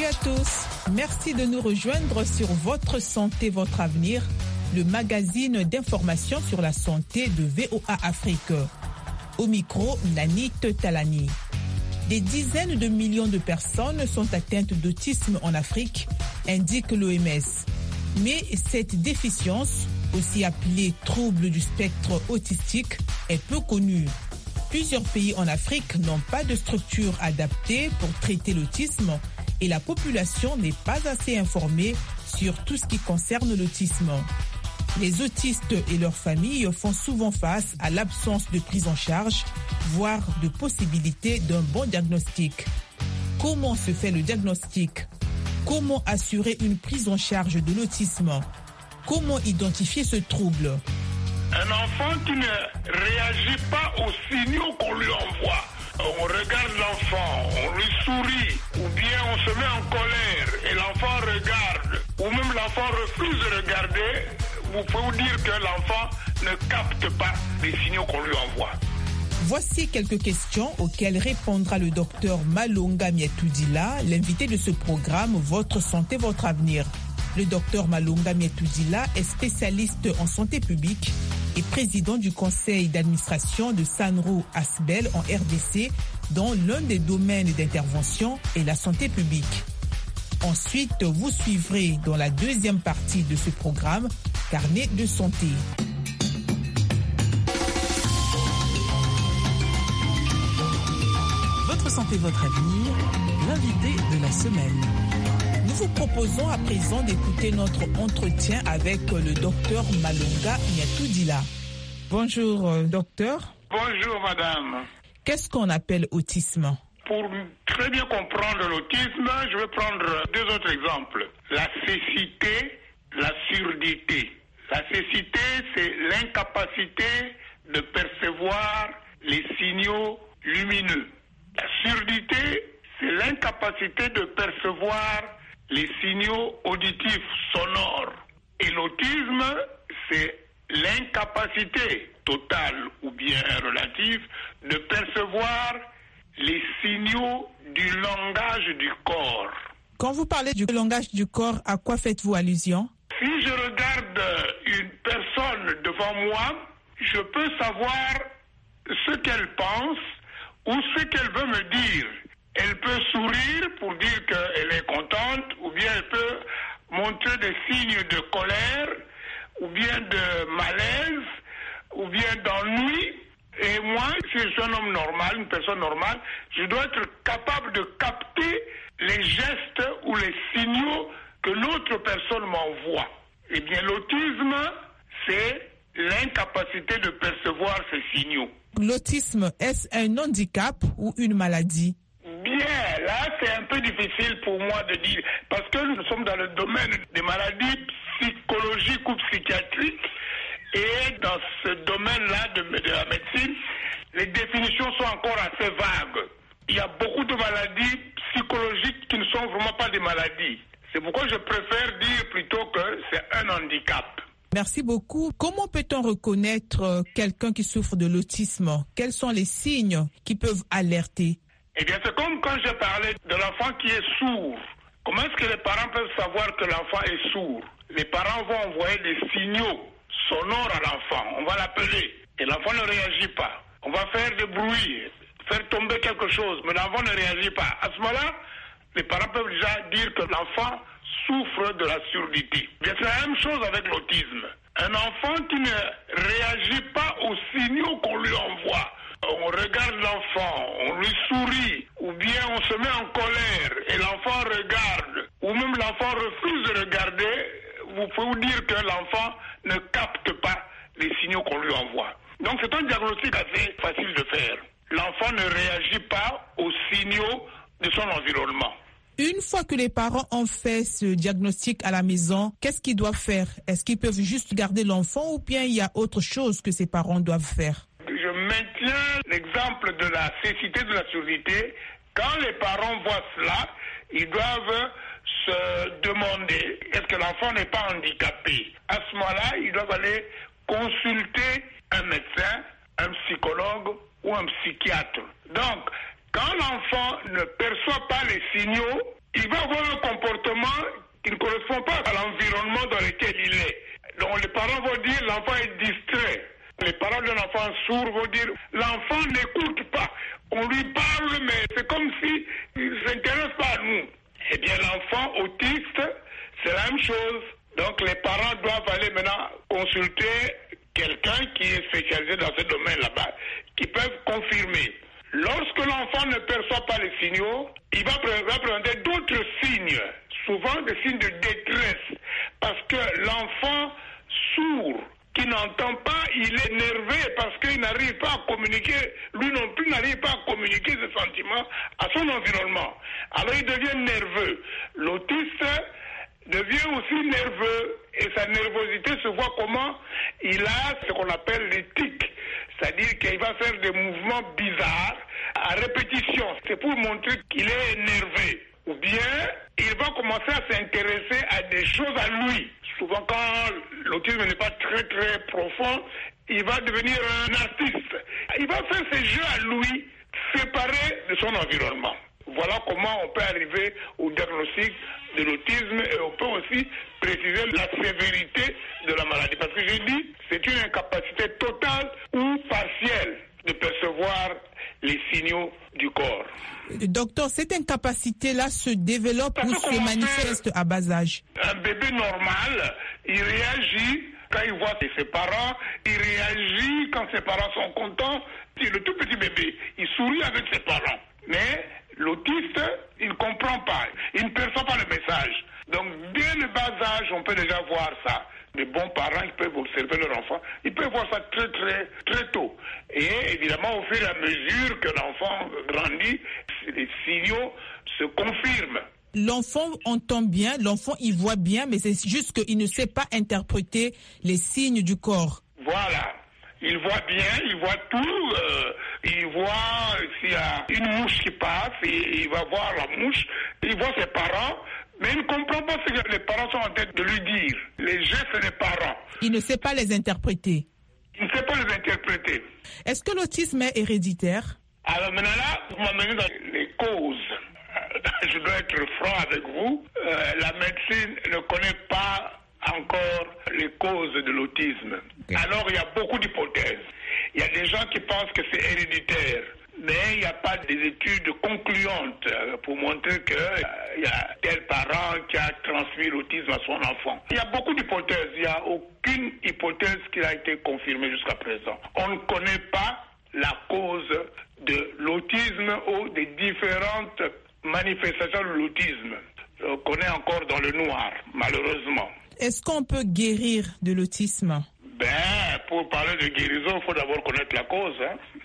Salut à tous. Merci de nous rejoindre sur Votre Santé, Votre Avenir, le magazine d'information sur la santé de VOA Afrique. Au micro, Nanit Talani. Des dizaines de millions de personnes sont atteintes d'autisme en Afrique, indique l'OMS. Mais cette déficience, aussi appelée trouble du spectre autistique, est peu connue. Plusieurs pays en Afrique n'ont pas de structure adaptée pour traiter l'autisme et la population n'est pas assez informée sur tout ce qui concerne l'autisme. Les autistes et leurs familles font souvent face à l'absence de prise en charge, voire de possibilité d'un bon diagnostic. Comment se fait le diagnostic? Comment assurer une prise en charge de l'autisme? Comment identifier ce trouble? Un enfant qui ne réagit pas aux signaux qu'on lui envoie. On regarde l'enfant, on lui sourit, ou bien on se met en colère et l'enfant regarde, ou même l'enfant refuse de regarder, vous pouvez vous dire que l'enfant ne capte pas les signaux qu'on lui envoie. Voici quelques questions auxquelles répondra le docteur Malonga Mietoudila, l'invité de ce programme Votre Santé, Votre Avenir. Le docteur Malonga Mietoudila est spécialiste en santé publique et président du conseil d'administration de Sanro Asbel en RDC, dont l'un des domaines d'intervention est la santé publique. Ensuite, vous suivrez dans la deuxième partie de ce programme, Carnet de santé. Votre santé, votre avenir, l'invité de la semaine. Nous vous proposons à présent d'écouter notre entretien avec le docteur Malonga Mietoudila. Bonjour, docteur. Bonjour, madame. Qu'est-ce qu'on appelle autisme? Pour très bien comprendre l'autisme, je vais prendre deux autres exemples. La cécité, la surdité. La cécité, c'est l'incapacité de percevoir les signaux lumineux. La surdité, c'est l'incapacité de percevoir les signaux auditifs sonores. Et l'autisme, c'est l'incapacité totale ou bien relative de percevoir les signaux du langage du corps. Quand vous parlez du langage du corps, à quoi faites-vous allusion? Si je regarde une personne devant moi, je peux savoir ce qu'elle pense ou ce qu'elle veut me dire. Elle peut sourire pour dire qu'elle est contente, ou bien elle peut montrer des signes de colère, ou bien de malaise, ou bien d'ennui. Et moi, si je suis un homme normal, une personne normale, je dois être capable de capter les gestes ou les signaux que l'autre personne m'envoie. Eh bien, l'autisme, c'est l'incapacité de percevoir ces signaux. L'autisme, est-ce un handicap ou une maladie? Bien, là, c'est un peu difficile pour moi de dire, parce que nous sommes dans le domaine des maladies psychologiques ou psychiatriques, et dans ce domaine-là de la médecine, les définitions sont encore assez vagues. Il y a beaucoup de maladies psychologiques qui ne sont vraiment pas des maladies. C'est pourquoi je préfère dire plutôt que c'est un handicap. Merci beaucoup. Comment peut-on reconnaître quelqu'un qui souffre de l'autisme? Quels sont les signes qui peuvent alerter? Eh bien, c'est comme quand je parlais de l'enfant qui est sourd. Comment est-ce que les parents peuvent savoir que l'enfant est sourd? Les parents vont envoyer des signaux sonores à l'enfant. On va l'appeler et l'enfant ne réagit pas. On va faire des bruits, faire tomber quelque chose, mais l'enfant ne réagit pas. À ce moment-là, les parents peuvent déjà dire que l'enfant souffre de la surdité. C'est la même chose avec l'autisme. Un enfant qui ne réagit pas aux signaux qu'on lui envoie. On regarde l'enfant, on lui sourit, ou bien on se met en colère et l'enfant regarde, ou même l'enfant refuse de regarder, vous pouvez vous dire que l'enfant ne capte pas les signaux qu'on lui envoie. Donc c'est un diagnostic assez facile de faire. L'enfant ne réagit pas aux signaux de son environnement. Une fois que les parents ont fait ce diagnostic à la maison, qu'est-ce qu'ils doivent faire? Est-ce qu'ils peuvent juste garder l'enfant ou bien il y a autre chose que ces parents doivent faire? Je maintiens l'exemple de la cécité, de la surdité. Quand les parents voient cela, ils doivent se demander est-ce que l'enfant n'est pas handicapé. À ce moment-là, ils doivent aller consulter un médecin, un psychologue ou un psychiatre. Donc, quand l'enfant ne perçoit pas les signaux, il va avoir un comportement qui ne correspond pas à l'environnement dans lequel il est. Donc les parents vont dire l'enfant est distrait. Les parents d'un enfant sourd vont dire l'enfant n'écoute pas. On lui parle, mais c'est comme s'il ne s'intéresse pas à nous. Eh bien, l'enfant autiste, c'est la même chose. Donc les parents doivent aller maintenant consulter quelqu'un qui est spécialisé dans ce domaine là-bas, qui peuvent confirmer. Lorsque l'enfant ne perçoit pas les signaux, il va présenter d'autres signes, souvent des signes de détresse, parce que l'enfant sourd qui n'entend pas, il est nerveux parce qu'il n'arrive pas à communiquer, lui non plus n'arrive pas à communiquer ses sentiments à son environnement. Alors il devient nerveux. L'autiste devient aussi nerveux et sa nervosité se voit comment il a ce qu'on appelle les tics, c'est-à-dire qu'il va faire des mouvements bizarres à répétition. C'est pour montrer qu'il est énervé. Ou bien il va commencer à s'intéresser à des choses à lui. Souvent quand l'autisme n'est pas très très profond, il va devenir un artiste. Il va faire ses jeux à lui, séparés de son environnement. Voilà comment on peut arriver au diagnostic de l'autisme et on peut aussi préciser la sévérité de la maladie. Parce que j'ai dit, c'est une incapacité totale ou partielle de percevoir les signaux du corps. Docteur, cette incapacité-là se développe ou se manifeste à bas âge? Un bébé normal, il réagit quand il voit ses parents, il réagit quand ses parents sont contents. Le tout petit bébé, il sourit avec ses parents. Mais l'autiste, il ne comprend pas, il ne perçoit pas le message. Donc, dès le bas âge, on peut déjà voir ça. Les bons parents, ils peuvent observer leur enfant, ils peuvent voir ça très, très, très tôt. Et évidemment, au fur et à mesure que l'enfant grandit, les signaux se confirment. L'enfant entend bien, l'enfant il voit bien, mais c'est juste qu'il ne sait pas interpréter les signes du corps. Voilà. Il voit bien, il voit tout, il voit s'il y a une mouche qui passe, il va voir la mouche, il voit ses parents, mais il ne comprend pas ce que les parents sont en train de lui dire, les gestes des parents. Il ne sait pas les interpréter. Il ne sait pas les interpréter. Est-ce que l'autisme est héréditaire? Alors maintenant là, vous m'amenez dans les causes. Je dois être franc avec vous. La médecine ne connaît pas encore les causes de l'autisme. Okay. Alors il y a beaucoup d'hypothèses. Il y a des gens qui pensent que c'est héréditaire, mais il n'y a pas des études concluantes pour montrer qu'il y a tel parent qui a transmis l'autisme à son enfant. Il y a beaucoup d'hypothèses. Il n'y a aucune hypothèse qui a été confirmée jusqu'à présent. On ne connaît pas la cause de l'autisme ou des différentes manifestations de l'autisme. On connaît encore dans le noir, malheureusement. Est-ce qu'on peut guérir de l'autisme? Pour parler de guérison, il faut d'abord connaître la cause.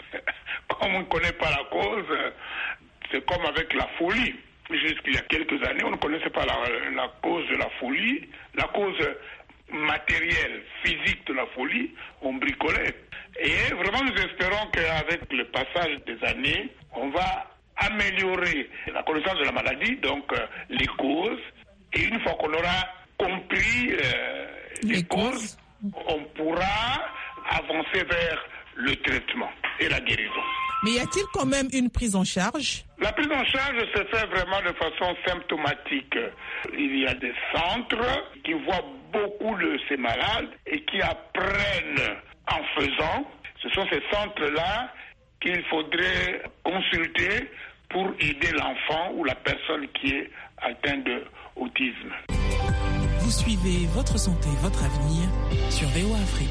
Comme on ne connaît pas la cause, c'est comme avec la folie. Jusqu'il y a quelques années, on ne connaissait pas la cause de la folie. La cause matérielle, physique de la folie, on bricolait. Et vraiment, nous espérons qu'avec le passage des années, on va améliorer la connaissance de la maladie, donc les causes. Et une fois qu'on aura compris les causes, on pourra avancer vers le traitement et la guérison. Mais y a-t-il quand même une prise en charge? La prise en charge se fait vraiment de façon symptomatique. Il y a des centres qui voient beaucoup de ces malades et qui apprennent en faisant. Ce sont ces centres-là qu'il faudrait consulter pour aider l'enfant ou la personne qui est atteinte d'autisme. Vous suivez Votre Santé, Votre Avenir sur VOA Afrique.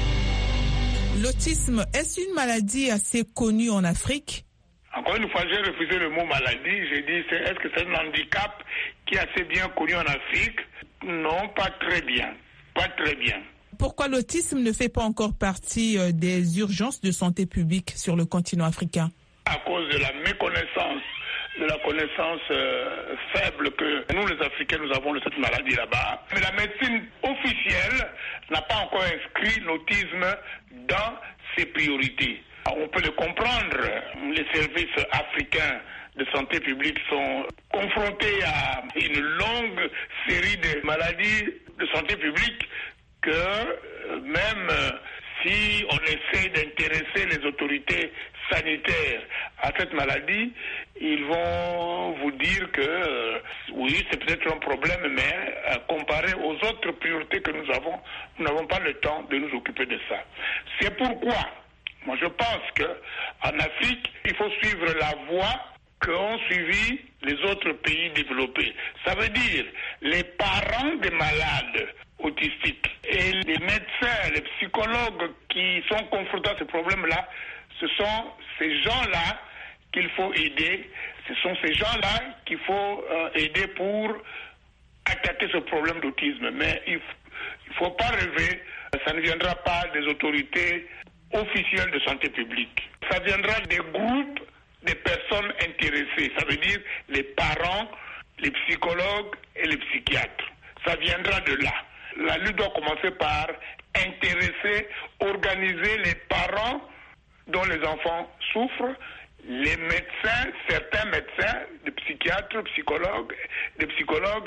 L'autisme, est-ce une maladie assez connue en Afrique? Encore une fois, j'ai refusé le mot maladie. J'ai dit, est-ce que c'est un handicap qui est assez bien connu en Afrique? Non, pas très bien. Pas très bien. Pourquoi l'autisme ne fait pas encore partie des urgences de santé publique sur le continent africain? À cause de la méconnaissance, de la connaissance faible que nous, les Africains, nous avons de cette maladie là-bas. Mais la médecine officielle n'a pas encore inscrit l'autisme dans ses priorités. On peut le comprendre. Les services africains de santé publique sont confrontés à une longue série de maladies de santé publique que même si on essaie d'intéresser les autorités sanitaire à cette maladie, ils vont vous dire que oui, c'est peut-être un problème, mais comparé aux autres priorités que nous avons, nous n'avons pas le temps de nous occuper de ça. C'est pourquoi, moi je pense qu'en Afrique, il faut suivre la voie qu'ont suivi les autres pays développés. Ça veut dire les parents des malades autistiques et les médecins, les psychologues qui sont confrontés à ce problème-là, ce sont ces gens-là qu'il faut aider. Ce sont ces gens-là qu'il faut aider pour attaquer ce problème d'autisme. Mais il ne faut pas rêver, ça ne viendra pas des autorités officielles de santé publique. Ça viendra des groupes des personnes intéressées. Ça veut dire les parents, les psychologues et les psychiatres. Ça viendra de là. La lutte doit commencer par intéresser, organiser les parents dont les enfants souffrent, les médecins, certains médecins, des psychiatres, des psychologues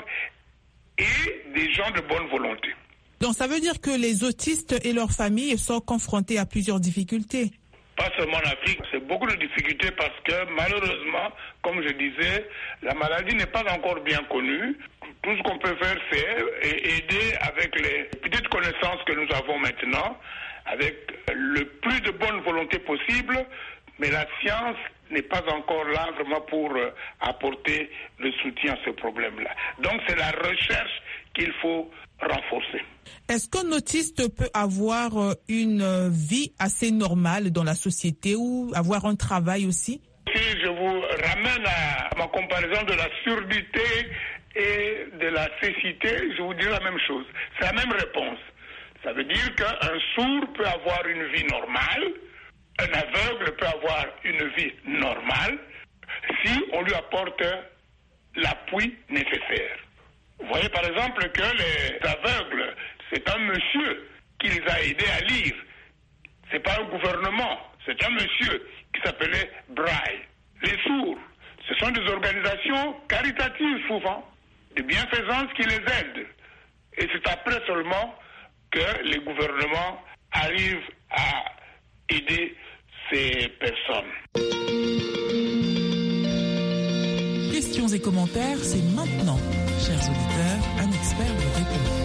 et des gens de bonne volonté. Donc ça veut dire que les autistes et leurs familles sont confrontés à plusieurs difficultés. Pas seulement en Afrique, c'est beaucoup de difficultés parce que malheureusement, comme je disais, la maladie n'est pas encore bien connue. Tout ce qu'on peut faire, c'est aider avec les petites connaissances que nous avons maintenant, avec le plus de bonne volonté possible, mais la science n'est pas encore là vraiment pour apporter le soutien à ce problème-là. Donc c'est la recherche qu'il faut renforcer. Est-ce qu'un autiste peut avoir une vie assez normale dans la société ou avoir un travail aussi? Si je vous ramène à ma comparaison de la surdité et de la cécité, je vous dirai la même chose. C'est la même réponse. Ça veut dire qu'un sourd peut avoir une vie normale, un aveugle peut avoir une vie normale si on lui apporte l'appui nécessaire. Vous voyez par exemple que les aveugles, c'est un monsieur qui les a aidés à lire. C'est pas un gouvernement, c'est un monsieur qui s'appelait Braille. Les sourds, ce sont des organisations caritatives souvent, de bienfaisance qui les aident. Et c'est après seulement que les gouvernements arrivent à aider ces personnes. Questions et commentaires, c'est maintenant. Chers auditeurs, un expert vous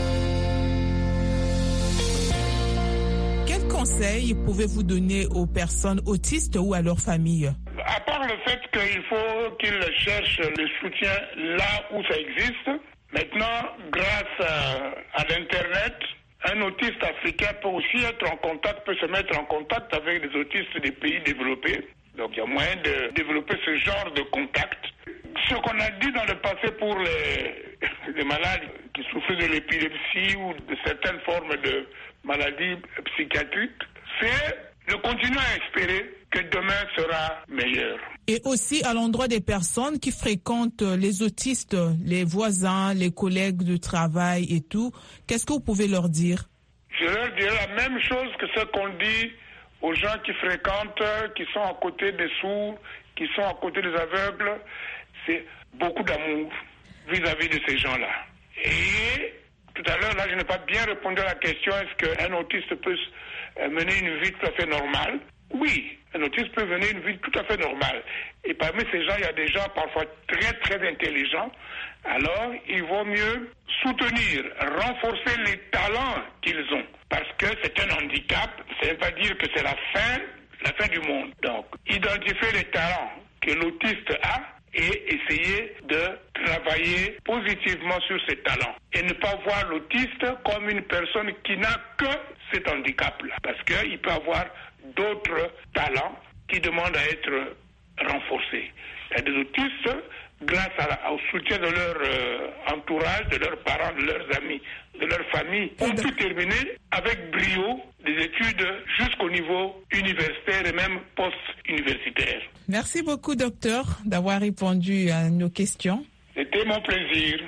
répond. Quels conseils pouvez-vous donner aux personnes autistes ou à leur famille? À part le fait qu'il faut qu'ils cherchent le soutien là où ça existe, maintenant, grâce à l'Internet, un autiste africain peut aussi se mettre en contact avec des autistes des pays développés. Donc il y a moyen de développer ce genre de contact. Ce qu'on a dit dans le passé pour les malades qui souffrent de l'épilepsie ou de certaines formes de maladies psychiatriques, c'est de continuer à espérer que demain sera meilleur. Et aussi à l'endroit des personnes qui fréquentent les autistes, les voisins, les collègues de travail et tout, qu'est-ce que vous pouvez leur dire? Je leur dirais la même chose que ce qu'on dit aux gens qui fréquentent, qui sont à côté des sourds, qui sont à côté des aveugles. C'est beaucoup d'amour vis-à-vis de ces gens-là. Et tout à l'heure, là, je n'ai pas bien répondu à la question, est-ce qu'un autiste peut mener une vie tout à fait normale? Oui, un autiste peut mener une vie tout à fait normale. Et parmi ces gens, il y a des gens parfois très, très intelligents. Alors, il vaut mieux soutenir, renforcer les talents qu'ils ont. Parce que c'est un handicap, ça ne veut pas dire que c'est la fin du monde. Donc, identifier les talents que l'autiste a et essayer de travailler positivement sur ses talents. Et ne pas voir l'autiste comme une personne qui n'a que cet handicap-là. Parce qu'il peut avoir d'autres talents qui demandent à être renforcés. Il y a des autistes, grâce au soutien de leur entourage, de leurs parents, de leurs amis, de leur famille, ont pu terminer avec brio des études jusqu'au niveau universitaire et même post-universitaire. Merci beaucoup, docteur, d'avoir répondu à nos questions. C'était mon plaisir.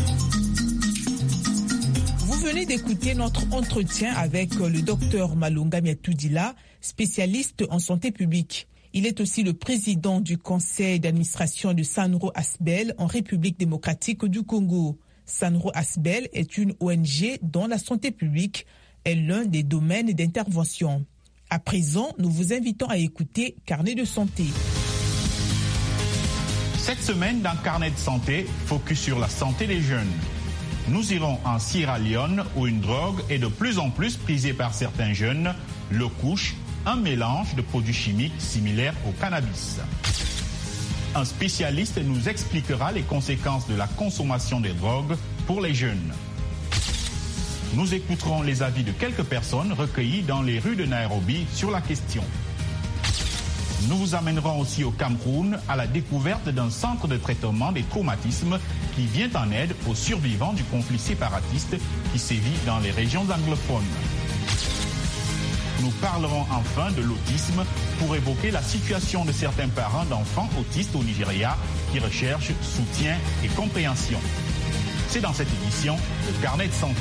Vous venez d'écouter notre entretien avec le docteur Malunga Miatoudila, spécialiste en santé publique. Il est aussi le président du conseil d'administration de Sanro Asbel en République démocratique du Congo. Sanro Asbel est une ONG dont la santé publique est l'un des domaines d'intervention. À présent, nous vous invitons à écouter Carnet de santé. Cette semaine, dans Carnet de santé, focus sur la santé des jeunes. Nous irons en Sierra Leone où une drogue est de plus en plus prisée par certains jeunes, le couche, un mélange de produits chimiques similaires au cannabis. Un spécialiste nous expliquera les conséquences de la consommation des drogues pour les jeunes. Nous écouterons les avis de quelques personnes recueillies dans les rues de Nairobi sur la question. Nous vous amènerons aussi au Cameroun à la découverte d'un centre de traitement des traumatismes qui vient en aide aux survivants du conflit séparatiste qui sévit dans les régions anglophones. Nous parlerons enfin de l'autisme pour évoquer la situation de certains parents d'enfants autistes au Nigeria qui recherchent soutien et compréhension. C'est dans cette édition de Carnet de santé.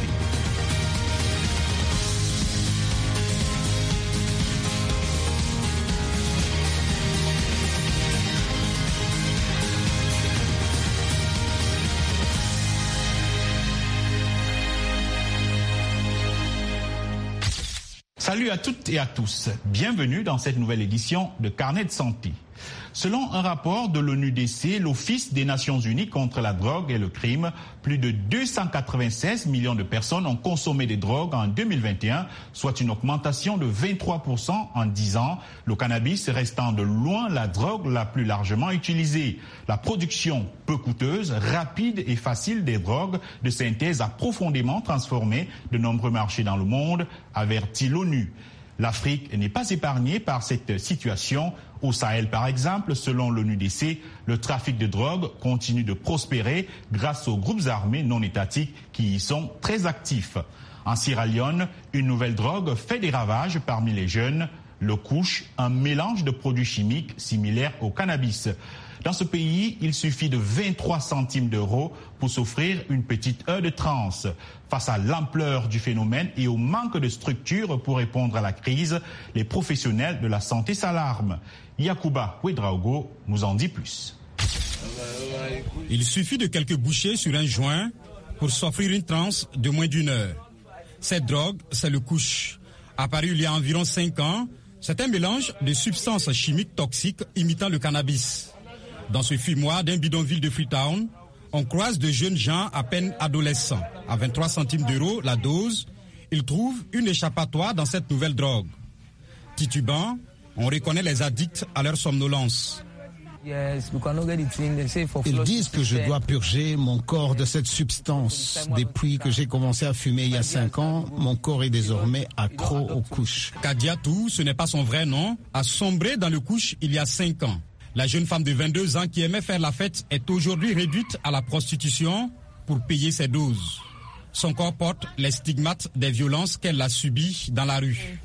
Salut à toutes et à tous. Bienvenue dans cette nouvelle édition de Carnet de santé. Selon un rapport de l'ONUDC, l'Office des Nations Unies contre la drogue et le crime, plus de 296 millions de personnes ont consommé des drogues en 2021, soit une augmentation de 23% en 10 ans, le cannabis restant de loin la drogue la plus largement utilisée. La production peu coûteuse, rapide et facile des drogues de synthèse a profondément transformé de nombreux marchés dans le monde, avertit l'ONU. L'Afrique n'est pas épargnée par cette situation. Au Sahel, par exemple, selon l'ONUDC, le trafic de drogue continue de prospérer grâce aux groupes armés non étatiques qui y sont très actifs. En Sierra Leone, une nouvelle drogue fait des ravages parmi les jeunes, le couche, un mélange de produits chimiques similaires au cannabis. Dans ce pays, il suffit de 23 centimes d'euros pour s'offrir une petite heure de transe. Face à l'ampleur du phénomène et au manque de structures pour répondre à la crise, les professionnels de la santé s'alarment. Yacouba Ouedraogo nous en dit plus. Il suffit de quelques bouchées sur un joint pour s'offrir une transe de moins d'une heure. Cette drogue, c'est le couche. Apparu il y a environ 5 ans, c'est un mélange de substances chimiques toxiques imitant le cannabis. Dans ce fumoir d'un bidonville de Freetown, on croise de jeunes gens à peine adolescents. À 23 centimes d'euros la dose, ils trouvent une échappatoire dans cette nouvelle drogue. Titubant, on reconnaît les addicts à leur somnolence. Ils disent que je dois purger mon corps de cette substance. Depuis que j'ai commencé à fumer il y a 5 ans, mon corps est désormais accro au couche. Kadiatou, ce n'est pas son vrai nom, a sombré dans le couche il y a 5 ans. La jeune femme de 22 ans qui aimait faire la fête est aujourd'hui réduite à la prostitution pour payer ses doses. Son corps porte les stigmates des violences qu'elle a subies dans la rue.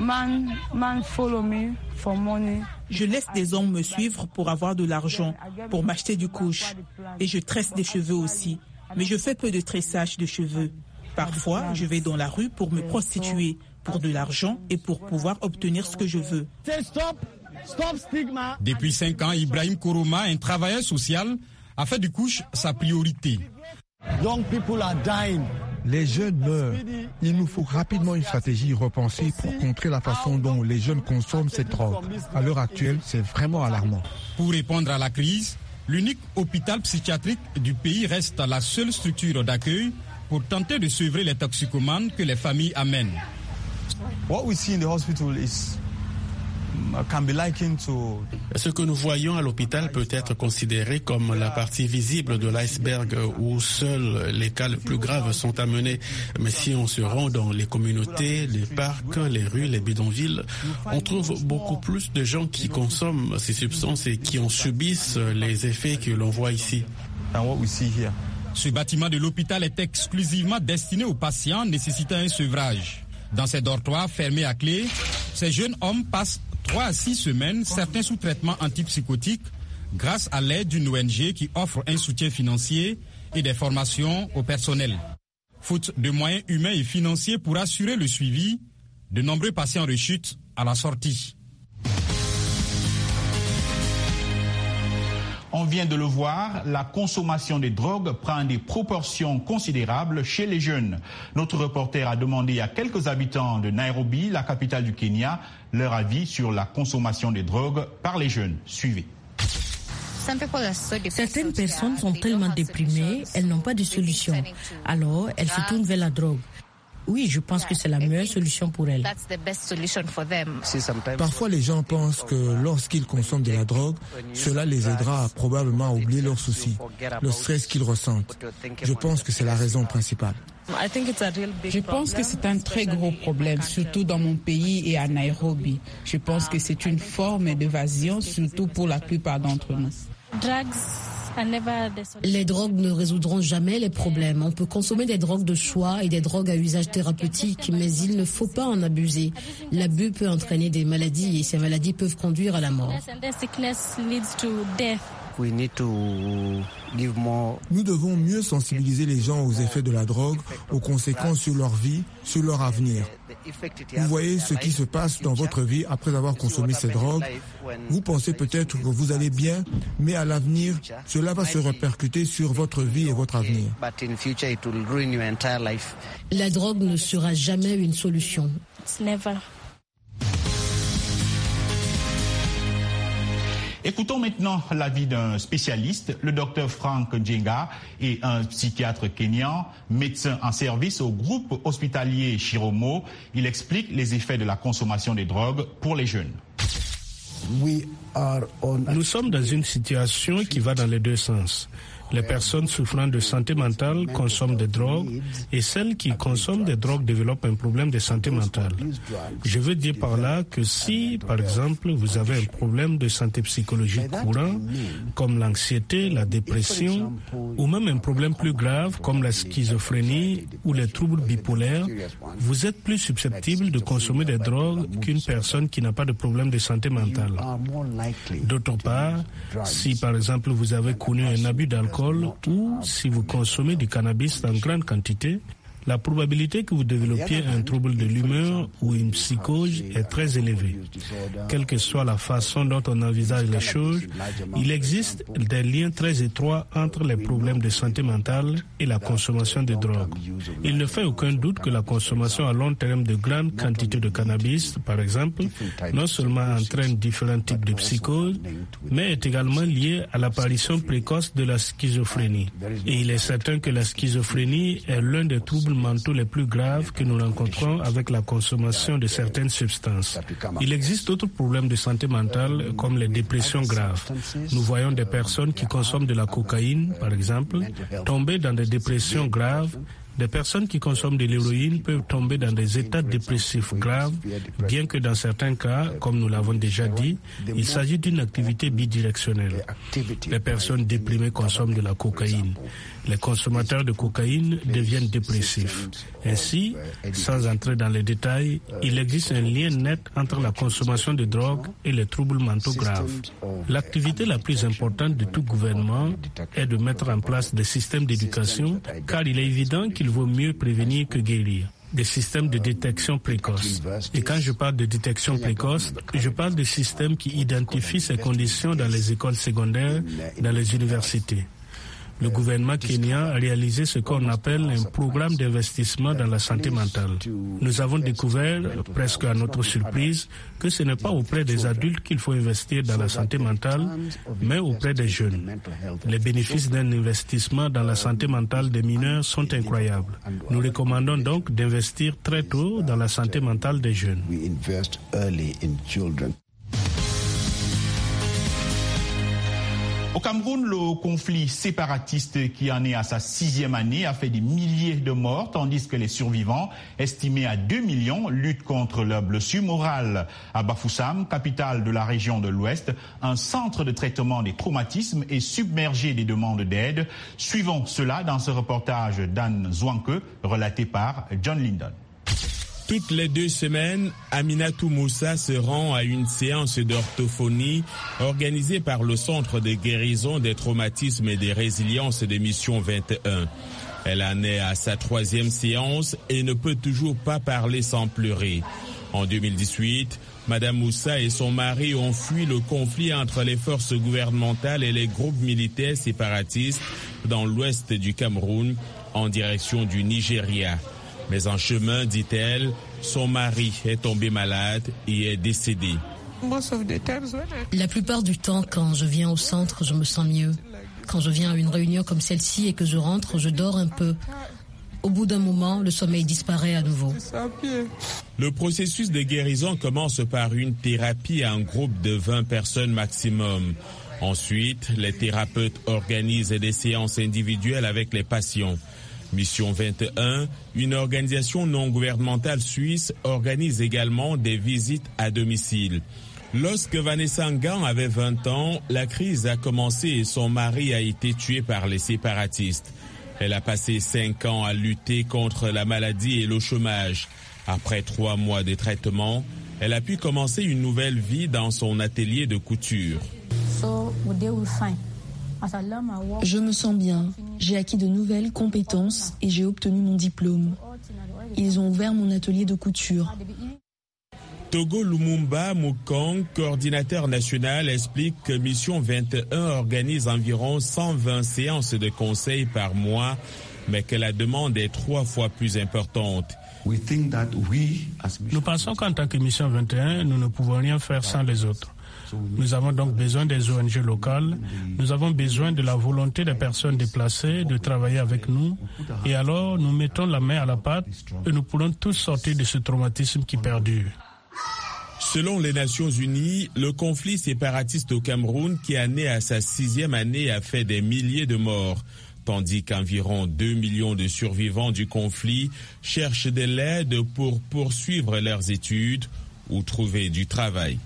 Je laisse des hommes me suivre pour avoir de l'argent, pour m'acheter du couche. Et je tresse des cheveux aussi. Mais je fais peu de tressage de cheveux. Parfois, je vais dans la rue pour me prostituer, pour de l'argent et pour pouvoir obtenir ce que je veux. Depuis 5 ans, Ibrahim Koroma, un travailleur social, a fait du couche sa priorité. Les jeunes meurent. Il nous faut rapidement une stratégie repensée pour contrer la façon dont les jeunes consomment cette drogue. À l'heure actuelle, c'est vraiment alarmant. Pour répondre à la crise, l'unique hôpital psychiatrique du pays reste la seule structure d'accueil pour tenter de sevrer les toxicomanes que les familles amènent. Ce que nous voyons à l'hôpital peut être considéré comme la partie visible de l'iceberg où seuls les cas les plus graves sont amenés. Mais si on se rend dans les communautés, les parcs, les rues, les bidonvilles, on trouve beaucoup plus de gens qui consomment ces substances et qui en subissent les effets que l'on voit ici. Ce bâtiment de l'hôpital est exclusivement destiné aux patients nécessitant un sevrage. Dans ces dortoirs fermés à clé, ces jeunes hommes passent 3 à 6 semaines, certains sous traitement antipsychotique, grâce à l'aide d'une ONG qui offre un soutien financier et des formations au personnel. Faute de moyens humains et financiers pour assurer le suivi, de nombreux patients rechutent à la sortie. On vient de le voir, la consommation des drogues prend des proportions considérables chez les jeunes. Notre reporter a demandé à quelques habitants de Nairobi, la capitale du Kenya, leur avis sur la consommation des drogues par les jeunes. Suivez. Certaines personnes sont tellement déprimées, elles n'ont pas de solution. Alors, elles se tournent vers la drogue. Oui, je pense que c'est la meilleure solution pour elles. Parfois, les gens pensent que lorsqu'ils consomment de la drogue, cela les aidera probablement à oublier leurs soucis, le stress qu'ils ressentent. Je pense que c'est la raison principale. Je pense que c'est un très gros problème, surtout dans mon pays et à Nairobi. Je pense que c'est une forme d'évasion, surtout pour la plupart d'entre nous. Les drogues ne résoudront jamais les problèmes. On peut consommer des drogues de choix et des drogues à usage thérapeutique, mais il ne faut pas en abuser. L'abus peut entraîner des maladies et ces maladies peuvent conduire à la mort. Nous devons mieux sensibiliser les gens aux effets de la drogue, aux conséquences sur leur vie, sur leur avenir. Vous voyez ce qui se passe dans votre vie après avoir consommé ces drogues. Vous pensez peut-être que vous allez bien, mais à l'avenir, cela va se répercuter sur votre vie et votre avenir. La drogue ne sera jamais une solution. Écoutons maintenant l'avis d'un spécialiste, le docteur Frank Njenga est un psychiatre kényan, médecin en service au groupe hospitalier Chiromo. Il explique les effets de la consommation des drogues pour les jeunes. Nous sommes dans une situation qui va dans les deux sens. Les personnes souffrant de santé mentale consomment des drogues et celles qui consomment des drogues développent un problème de santé mentale. Je veux dire par là que si, par exemple, vous avez un problème de santé psychologique courant, comme l'anxiété, la dépression, ou même un problème plus grave comme la schizophrénie ou les troubles bipolaires, vous êtes plus susceptible de consommer des drogues qu'une personne qui n'a pas de problème de santé mentale. D'autre part, si par exemple vous avez connu un abus d'alcool, ou si vous consommez du cannabis en grande quantité, la probabilité que vous développiez un trouble de l'humeur ou une psychose est très élevée. Quelle que soit la façon dont on envisage les choses, il existe des liens très étroits entre les problèmes de santé mentale et la consommation de drogue. Il ne fait aucun doute que la consommation à long terme de grandes quantités de cannabis, par exemple, non seulement entraîne différents types de psychoses, mais est également liée à l'apparition précoce de la schizophrénie. Et il est certain que la schizophrénie est l'un des troubles mentaux les plus graves que nous rencontrons avec la consommation de certaines substances. Il existe d'autres problèmes de santé mentale comme les dépressions graves. Nous voyons des personnes qui consomment de la cocaïne, par exemple, tomber dans des dépressions graves. Des personnes qui consomment de l'héroïne peuvent tomber dans des états dépressifs graves, bien que dans certains cas, comme nous l'avons déjà dit, il s'agit d'une activité bidirectionnelle. Les personnes déprimées consomment de la cocaïne. Les consommateurs de cocaïne deviennent dépressifs. Ainsi, sans entrer dans les détails, il existe un lien net entre la consommation de drogue et les troubles mentaux graves. L'activité la plus importante de tout gouvernement est de mettre en place des systèmes d'éducation, car il est évident qu'il vaut mieux prévenir que guérir. Des systèmes de détection précoce. Et quand je parle de détection précoce, je parle de systèmes qui identifient ces conditions dans les écoles secondaires, dans les universités. Le gouvernement kenyan a réalisé ce qu'on appelle un programme d'investissement dans la santé mentale. Nous avons découvert, presque à notre surprise, que ce n'est pas auprès des adultes qu'il faut investir dans la santé mentale, mais auprès des jeunes. Les bénéfices d'un investissement dans la santé mentale des mineurs sont incroyables. Nous recommandons donc d'investir très tôt dans la santé mentale des jeunes. Au Cameroun, le conflit séparatiste qui en est à sa 6e année a fait des milliers de morts, tandis que les survivants, estimés à 2 millions, luttent contre leurs blessures morales. À Bafoussam, capitale de la région de l'Ouest, un centre de traitement des traumatismes est submergé des demandes d'aide. Suivons cela dans ce reportage d'Anne Zouanke, relaté par John Lyndon. Toutes les 2 semaines, Aminatou Moussa se rend à une séance d'orthophonie organisée par le Centre de guérison des traumatismes et des résiliences des missions 21. Elle en est à sa 3e séance et ne peut toujours pas parler sans pleurer. En 2018, Madame Moussa et son mari ont fui le conflit entre les forces gouvernementales et les groupes militaires séparatistes dans l'ouest du Cameroun en direction du Nigeria. Mais en chemin, dit-elle, son mari est tombé malade et est décédé. La plupart du temps, quand je viens au centre, je me sens mieux. Quand je viens à une réunion comme celle-ci et que je rentre, je dors un peu. Au bout d'un moment, le sommeil disparaît à nouveau. Le processus de guérison commence par une thérapie à un groupe de 20 personnes maximum. Ensuite, les thérapeutes organisent des séances individuelles avec les patients. Mission 21, une organisation non gouvernementale suisse, organise également des visites à domicile. Lorsque Vanessa Ngan avait 20 ans, la crise a commencé et son mari a été tué par les séparatistes. Elle a passé 5 ans à lutter contre la maladie et le chômage. Après 3 mois de traitement, elle a pu commencer une nouvelle vie dans son atelier de couture. Je me sens bien. J'ai acquis de nouvelles compétences et j'ai obtenu mon diplôme. Ils ont ouvert mon atelier de couture. Togo Lumumba Mukong, coordinateur national, explique que Mission 21 organise environ 120 séances de conseil par mois, mais que la demande est 3 fois plus importante. Nous pensons qu'en tant que Mission 21, nous ne pouvons rien faire sans les autres. Nous avons donc besoin des ONG locales, nous avons besoin de la volonté des personnes déplacées de travailler avec nous, et alors nous mettons la main à la pâte et nous pourrons tous sortir de ce traumatisme qui perdure. Selon les Nations Unies, le conflit séparatiste au Cameroun, qui est né à sa 6e année, a fait des milliers de morts, tandis qu'environ 2 millions de survivants du conflit cherchent de l'aide pour poursuivre leurs études ou trouver du travail.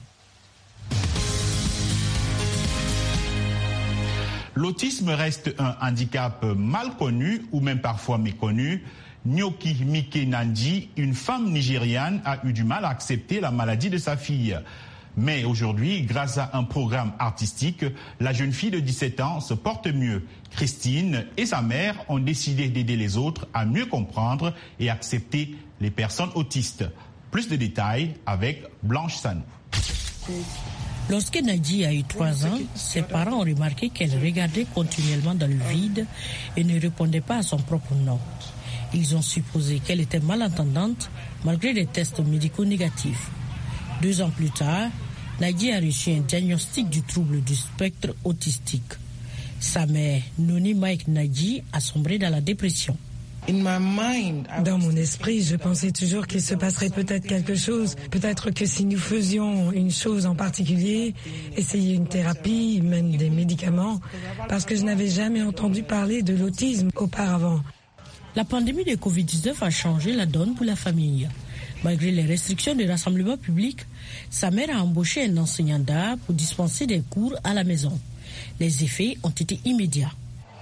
L'autisme reste un handicap mal connu ou même parfois méconnu. Nyoki Mike Nandi, une femme nigériane, a eu du mal à accepter la maladie de sa fille. Mais aujourd'hui, grâce à un programme artistique, la jeune fille de 17 ans se porte mieux. Christine et sa mère ont décidé d'aider les autres à mieux comprendre et accepter les personnes autistes. Plus de détails avec Blanche Sanou. Lorsque Nadji a eu 3 ans, ses parents ont remarqué qu'elle regardait continuellement dans le vide et ne répondait pas à son propre nom. Ils ont supposé qu'elle était malentendante malgré des tests médicaux négatifs. 2 ans plus tard, Nadji a reçu un diagnostic du trouble du spectre autistique. Sa mère, Noni Mike Nadji, a sombré dans la dépression. Dans mon esprit, je pensais toujours qu'il se passerait peut-être quelque chose. Peut-être que si nous faisions une chose en particulier, essayer une thérapie, même des médicaments, parce que je n'avais jamais entendu parler de l'autisme auparavant. La pandémie de Covid-19 a changé la donne pour la famille. Malgré les restrictions de rassemblement public, sa mère a embauché un enseignant d'art pour dispenser des cours à la maison. Les effets ont été immédiats.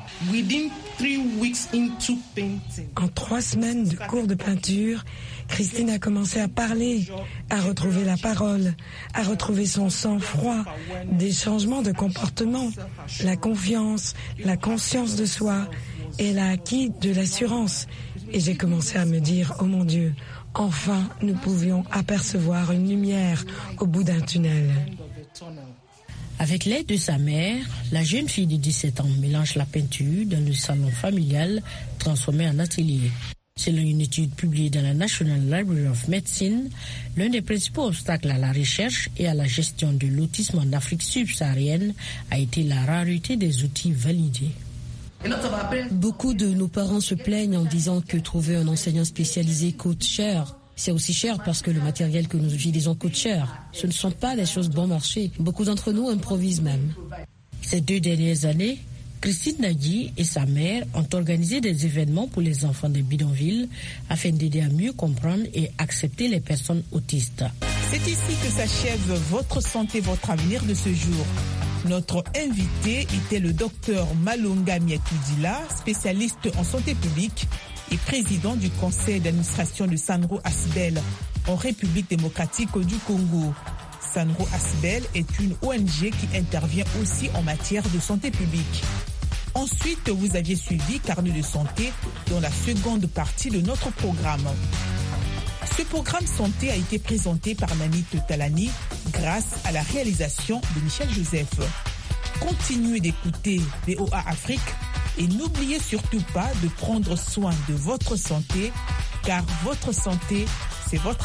En 3 semaines de cours de peinture, Christine a commencé à parler, à retrouver la parole, à retrouver son sang-froid, des changements de comportement, la confiance, la conscience de soi. Elle a acquis de l'assurance. Et j'ai commencé à me dire, oh mon Dieu, enfin nous pouvions apercevoir une lumière au bout d'un tunnel. Avec l'aide de sa mère, la jeune fille de 17 ans mélange la peinture dans le salon familial transformé en atelier. Selon une étude publiée dans la National Library of Medicine, l'un des principaux obstacles à la recherche et à la gestion de l'autisme en Afrique subsaharienne a été la rareté des outils validés. Beaucoup de nos parents se plaignent en disant que trouver un enseignant spécialisé coûte cher. C'est aussi cher parce que le matériel que nous utilisons coûte cher. Ce ne sont pas des choses bon marché. Beaucoup d'entre nous improvisent même. Ces 2 dernières années, Christine Nadji et sa mère ont organisé des événements pour les enfants des bidonvilles afin d'aider à mieux comprendre et accepter les personnes autistes. C'est ici que s'achève Votre santé, votre avenir de ce jour. Notre invité était le docteur Malonga Mietoudila, spécialiste en santé publique et président du conseil d'administration de Sanro Asbel en République démocratique du Congo. Sanro Asbel est une ONG qui intervient aussi en matière de santé publique. Ensuite, vous aviez suivi Carnet de santé dans la seconde partie de notre programme. Ce programme santé a été présenté par Nanit Talani grâce à la réalisation de Michel Joseph. Continuez d'écouter VOA Afrique et n'oubliez surtout pas de prendre soin de votre santé, car votre santé, c'est votre